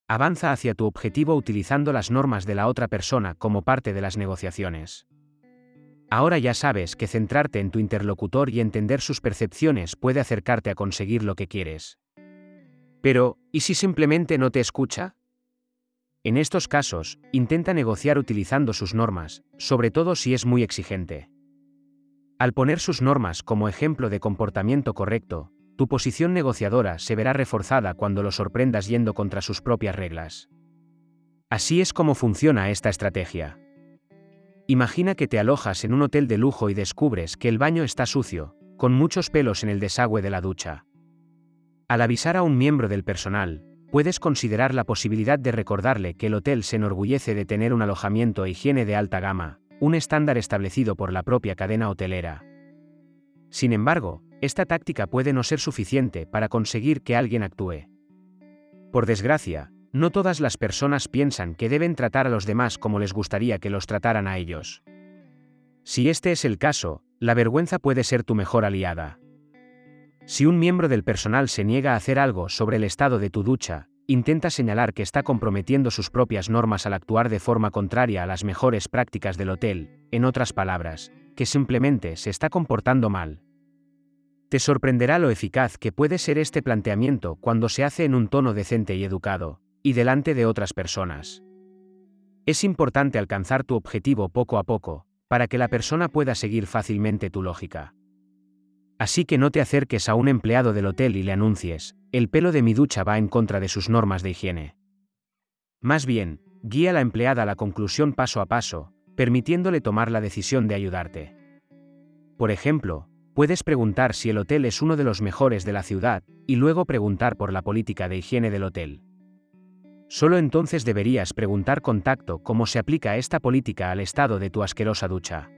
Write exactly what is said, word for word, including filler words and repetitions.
Avanza hacia tu objetivo utilizando las normas de la otra persona como parte de las negociaciones. Ahora ya sabes que centrarte en tu interlocutor y entender sus percepciones puede acercarte a conseguir lo que quieres. Pero, ¿y si simplemente no te escucha? En estos casos, intenta negociar utilizando sus normas, sobre todo si es muy exigente. Al poner sus normas como ejemplo de comportamiento correcto, tu posición negociadora se verá reforzada cuando lo sorprendas yendo contra sus propias reglas. Así es como funciona esta estrategia. Imagina que te alojas en un hotel de lujo y descubres que el baño está sucio, con muchos pelos en el desagüe de la ducha. Al avisar a un miembro del personal, puedes considerar la posibilidad de recordarle que el hotel se enorgullece de tener un alojamiento e higiene de alta gama, un estándar establecido por la propia cadena hotelera. Sin embargo, esta táctica puede no ser suficiente para conseguir que alguien actúe. Por desgracia, no todas las personas piensan que deben tratar a los demás como les gustaría que los trataran a ellos. Si este es el caso, la vergüenza puede ser tu mejor aliada. Si un miembro del personal se niega a hacer algo sobre el estado de tu ducha, intenta señalar que está comprometiendo sus propias normas al actuar de forma contraria a las mejores prácticas del hotel, en otras palabras, que simplemente se está comportando mal. Te sorprenderá lo eficaz que puede ser este planteamiento cuando se hace en un tono decente y educado, y delante de otras personas. Es importante alcanzar tu objetivo poco a poco, para que la persona pueda seguir fácilmente tu lógica. Así que no te acerques a un empleado del hotel y le anuncies, el pelo de mi ducha va en contra de sus normas de higiene. Más bien, guía a la empleada a la conclusión paso a paso, permitiéndole tomar la decisión de ayudarte. Por ejemplo, puedes preguntar si el hotel es uno de los mejores de la ciudad, y luego preguntar por la política de higiene del hotel. Solo entonces deberías preguntar con tacto cómo se aplica esta política al estado de tu asquerosa ducha.